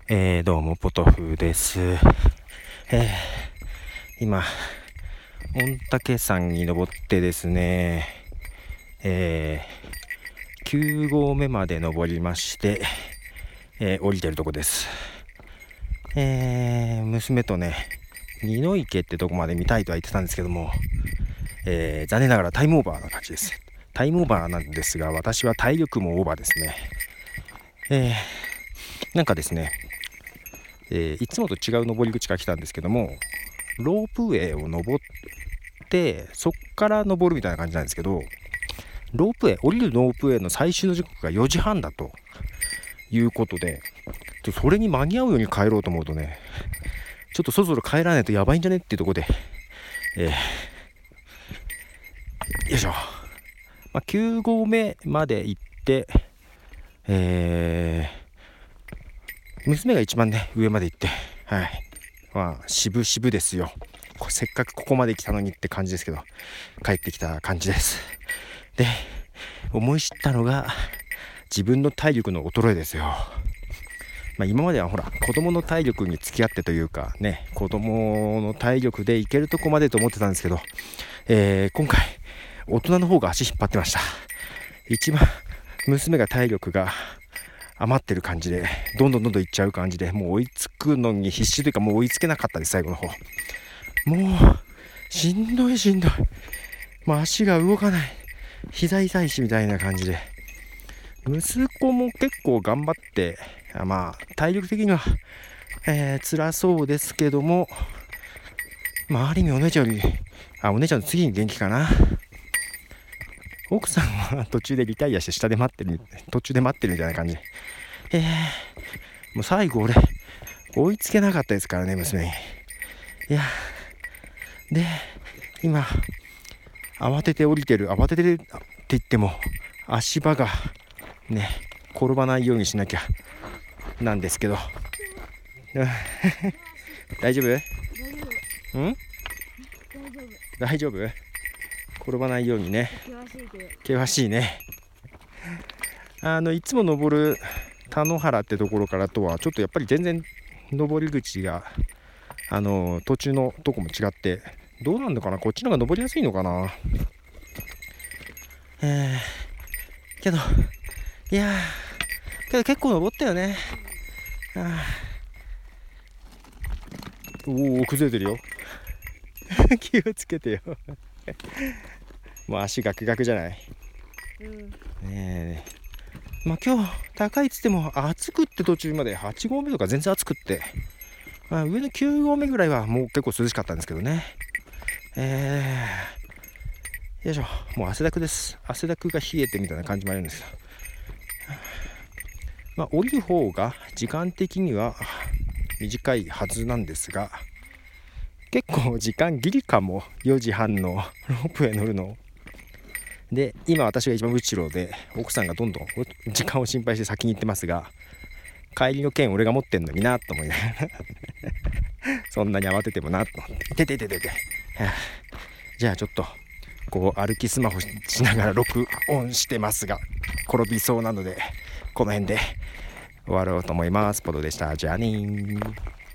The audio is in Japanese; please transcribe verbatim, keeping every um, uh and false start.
えー、どうもポトフです。えー、今御嶽山に登ってですね、えー、きゅう合目まで登りまして、えー、降りてるとこです。えー、娘とね二の池ってとこまで見たいとは言ってたんですけども、えー、残念ながらタイムオーバーな感じです。タイムオーバーなんですが、私は体力もオーバーですね。えー、なんかですねえー、いつもと違う登り口から来たんですけども、ロープウェイを登ってそっから登るみたいな感じなんですけど、ロープウェイ降りるロープウェイの最終の時刻がよじはんだということで、それに間に合うように帰ろうと思うとね、ちょっとそろそろ帰らないとやばいんじゃねっていうところで、えー、よいしょ、まあ、きゅう合目まで行って、えー、娘が一番ね上まで行って、はい、まあ渋々ですよ。せっかくここまで来たのにって感じですけど、帰ってきた感じです。で、思い知ったのが自分の体力の衰えですよ。まあ、今まではほら子供の体力に付き合ってというかね、子供の体力でいけるとこまでと思ってたんですけど、えー、今回大人の方が足引っ張ってました。一番娘が体力が余ってる感じで、どんどんどんどんいっちゃう感じで、もう追いつくのに必死というか、もう追いつけなかったです。最後の方もうしんどいしんどい、もう足が動かない、膝痛いしみたいな感じで、息子も結構頑張って、まあ体力的には、えー、辛そうですけども、まあある意味お姉ちゃんより、あお姉ちゃんの次に元気かな。奥さんは途中でリタイアして下で待ってる、途中で待ってるみたいな感じで、えー、もう最後俺追いつけなかったですからね、娘に。いやで今慌てて降りてる、慌ててるって言っても足場がね転ばないようにしなきゃなんですけど大丈夫？ん？大丈夫？転ばないようにね。険しいね。あのいつも登る田野原ってところからとはちょっとやっぱり全然登り口があの途中のとこも違って、どうなんのかな、こっちの方が登りやすいのかな。えー、けどいやーけど結構登ったよね。あおお崩れてるよ気をつけてよもう足ガクガクじゃない、うん、ねえ。まあ今日高いっつっても暑くって途中まではち合目とか全然暑くって、まあ、上のきゅう合目ぐらいはもう結構涼しかったんですけどね。えー、よいしょ、もう汗だくです。汗だくが冷えてみたいな感じもあるんですよ。まあ降りる方が時間的には短いはずなんですが、結構時間ギリかも。よじはんのロープへ乗るので、今私が一番後ろで奥さんがどんどん時間を心配して先に行ってますが、帰りの券俺が持ってんのになと思いながらそんなに慌ててもなと思って、ててててて、はあ、じゃあちょっとこう歩きスマホしながら録音してますが、転びそうなのでこの辺で終わろうと思います。ポドでした。じゃあねー。